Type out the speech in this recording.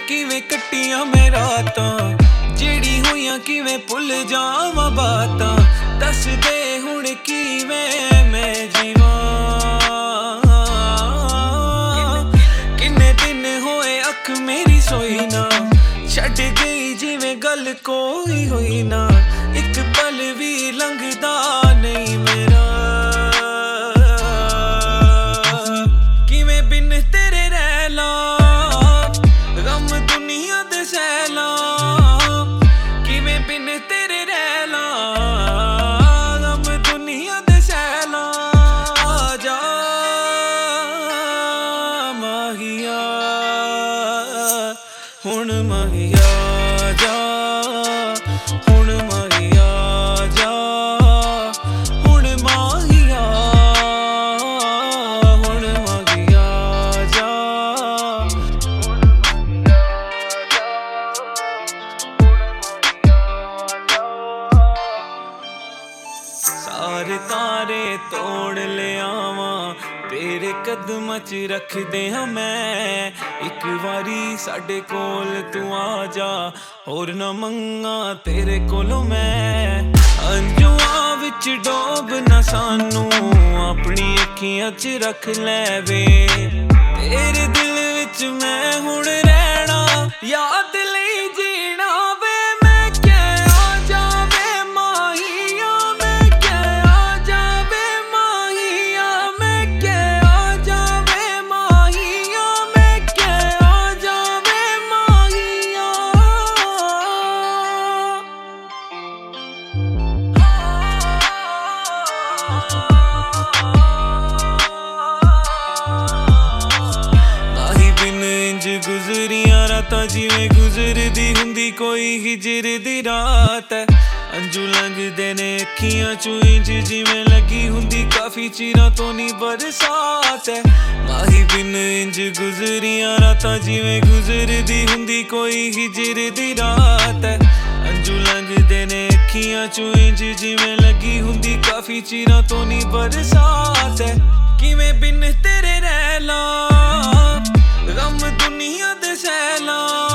किवें कट्टियां मैं रातां, जेड़ी होइयां किवें भुल जावां बातां। दस दे हुण किवें मैं जीवां, किन्ने दिन होए अख मेरी सोई ना, छड्ड गई जिवें गल कोई होई ना। एक पल भी लंघदा नहीं मेरा, किवें बिन तेरे रह लां, गम दुनिया दे सह लां। किवें बिन तेरे रह लां, गम दुनिया दे सह लां। आजा माहिया हुण माहिया जा, हुण माहिया जा, हुण माहिया, हुण माहिया जा, हुण माहिया जा। सारे तारे तोड़ ले आवां, तेरे कदमां च रख दियां मैं। एक वारी साडे कोल तू आ जा, होर ना मंगा तेरे कोलों मैं। अंजुआं विच डोब ना सानू, अपनी अखियां च रख ले वे। तेरे दिल विच मैं हुण रहना, याद लई जीना वे। मैं क्या आ जावे माहिया, मैं क्या आ जावे माहिया, मैं क्या आ जावे माहिया, मैं क्या आ जावे माहिया। माही बिन इंज गुजरियां रातां, जिवें गुजरदी हुंदी कोई हिजर दी रात है। अंजू लंघदे ने अखियां चों इंज जिवें लगी हुंदी काफी चिरां तो नी बरसात है। माही बिन इंज गुजरियां रातां, जिवें गुजरदी हुंदी कोई हिजर दी रात है। अंजू लंघदे ने अखियां चों इंज जिवें लगी हुंदी काफी चिरां तो नी बरसात है। किवें बिन तेरे रह लां, गम दुनिया दे सह लां।